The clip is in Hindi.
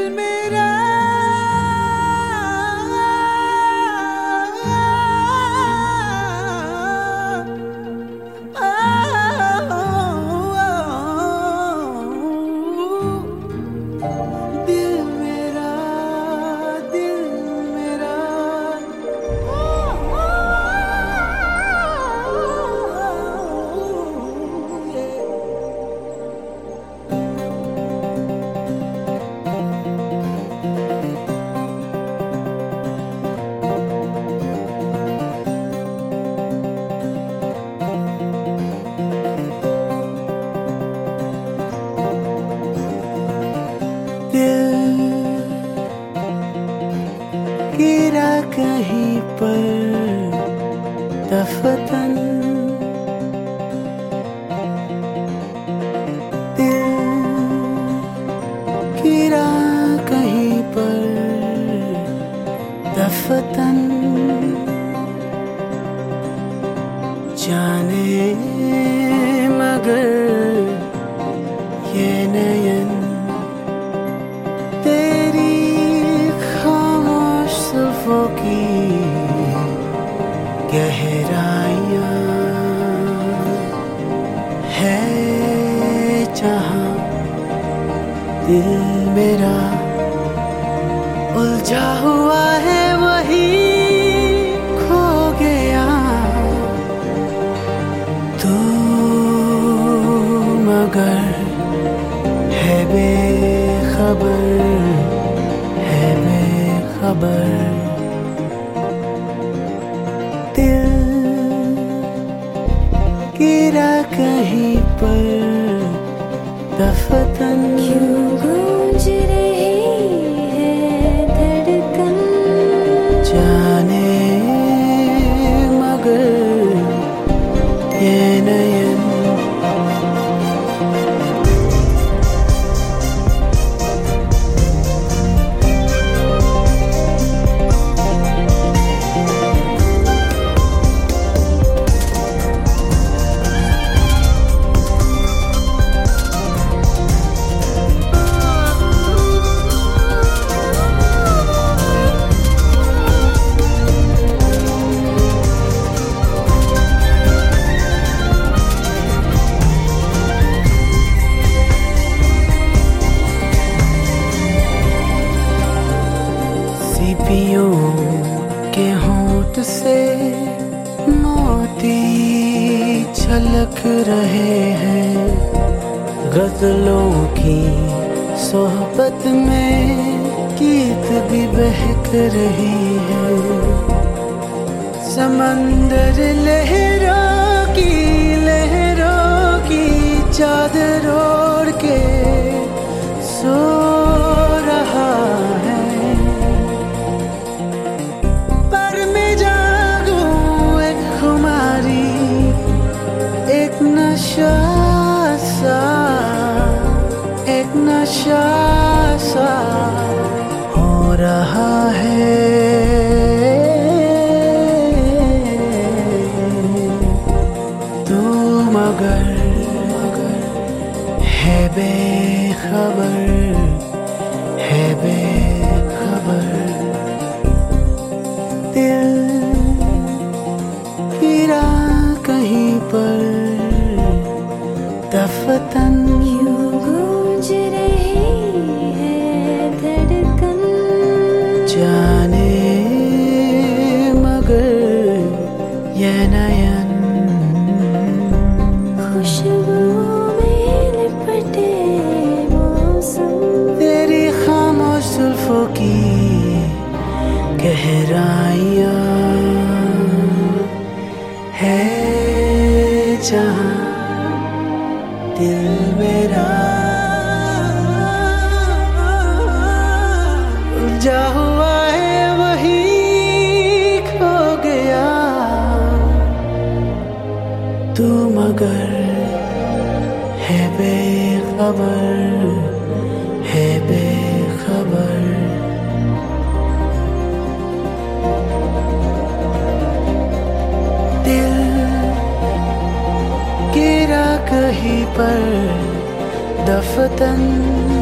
मेरा दिल मेरा दिल मेरा दिल गिरा कहीं पर दफतन दिल गिरा कहीं पर दफतन जाने मगर ये नयन तेरी खामोश जुल्फों की गहराइयाँ है जहाँ दिल मेरा उलझा हुआ है वही खो गया तू मगर है बेखबर है बेखबर दिल गिरा कहीं पर दफतन क्यों गूंज रही है धड़कन जाने मगर ये नयन सीपियों के होंठ से मोती छलक रहे हैं गजलों की सोहबत में गीत भी बहक रही है समंदर लहरों की चादर ओढ़ के सो रहा है पर मैं जागूं एक खुमारी एक नशा सा हो रहा है तू मगर है बेखबर है बेखबर दिल गिरा कहीं पर दफतन क्यों गूंज रही है धड़कन जाने मगर ये नयन खुशबू में लिपटे मौसम तेरी खामोश जुल्फों की गहराइयाँ है जहाँ दिल मेरा उलझा हुआ है वही खो गया तू मगर है बेखबर है बेखबर दिल गिरा कहीं पर दफतन